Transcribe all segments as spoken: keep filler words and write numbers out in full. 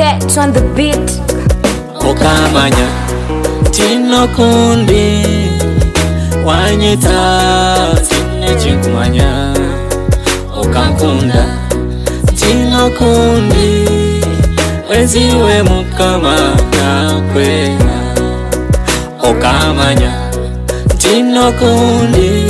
Bet on the beat. Okamanya tino kundi wanyita sinechikumanya. Okankunda tino kundi weziwe mukama nakwena. Okamanya tino kundi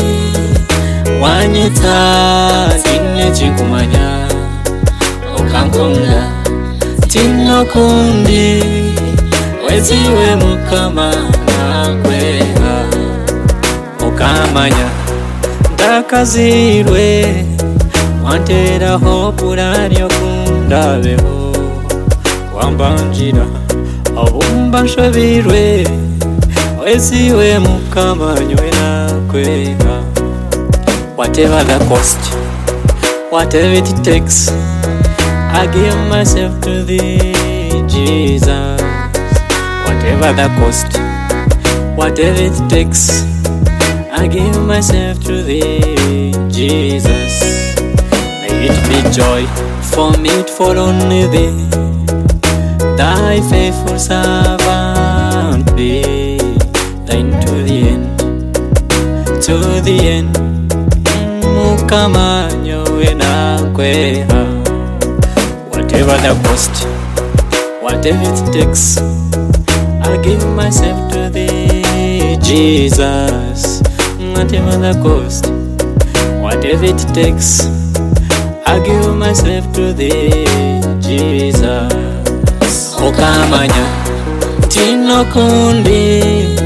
wanyita sinechikumanya. Okankunda tino kundi weziwe mukama nakwena. Okamanya ndakazirwe wanteraho puranyo kundabeho. Wambanjira abumba nshabirwe weziwe mukama nywe nakwena. Whatever the cost, whatever it takes, I give myself to thee, Jesus. Whatever the cost, whatever it takes, I give myself to thee, Jesus. May it be joy for me to follow only thee, thy faithful servant be, thine to the end, to the end. Mukama nyowe nakweha. Whatever the cost, whatever it takes, I give myself to thee, Jesus. Whatever the cost, whatever it takes, I give myself to thee, Jesus. Okamanya tino kundi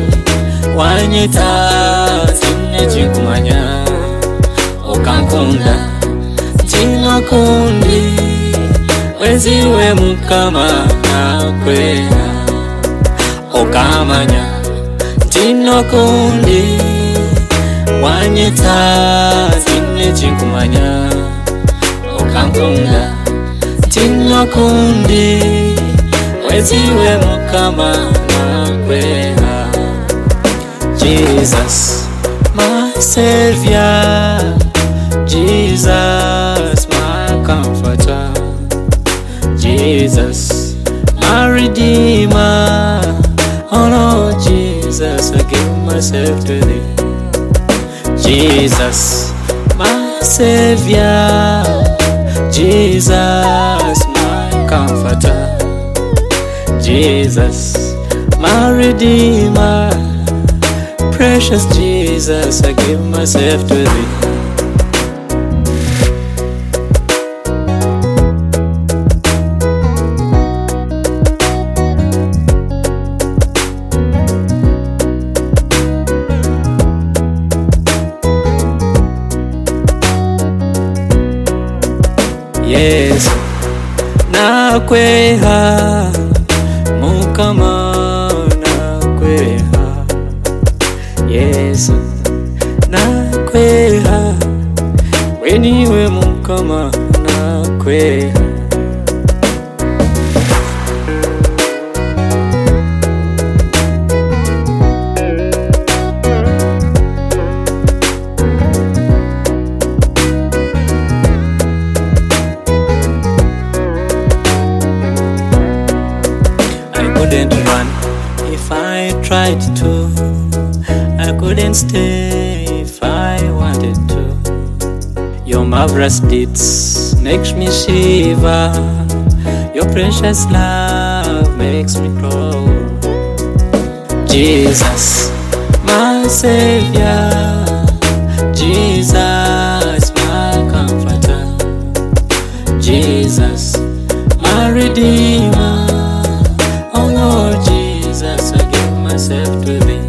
wanyita sinechikumanya. Okankunda tino kundi weziwe mukama nakwena. Okamanya tino kundi wanyita sinechikumanya. Okankunda tino kundi weziwe mukama nakwena. Jesus, my Savior, Jesus, my comforter, Jesus, my redeemer. Oh Lord Jesus, I give myself to thee. Jesus, my Savior, Jesus, my comforter, Jesus, my redeemer. Precious Jesus, I give myself to thee. Yes, nakweha mukama nakweha. Yes, nakweha weniwe mukama nakweha. Couldn't run if I tried to. I couldn't stay if I wanted to. Your marvelous deeds makes me shiver. Your precious love makes me glow. Jesus, my Savior, Jesus, my comforter, Jesus, my redeemer. Oh Lord Jesus, I give myself to thee.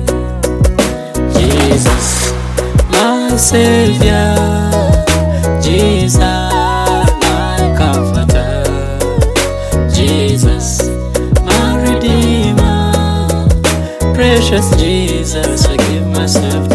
Jesus, my Savior, Jesus, my comforter, Jesus, my redeemer. Precious Jesus, I give myself to thee.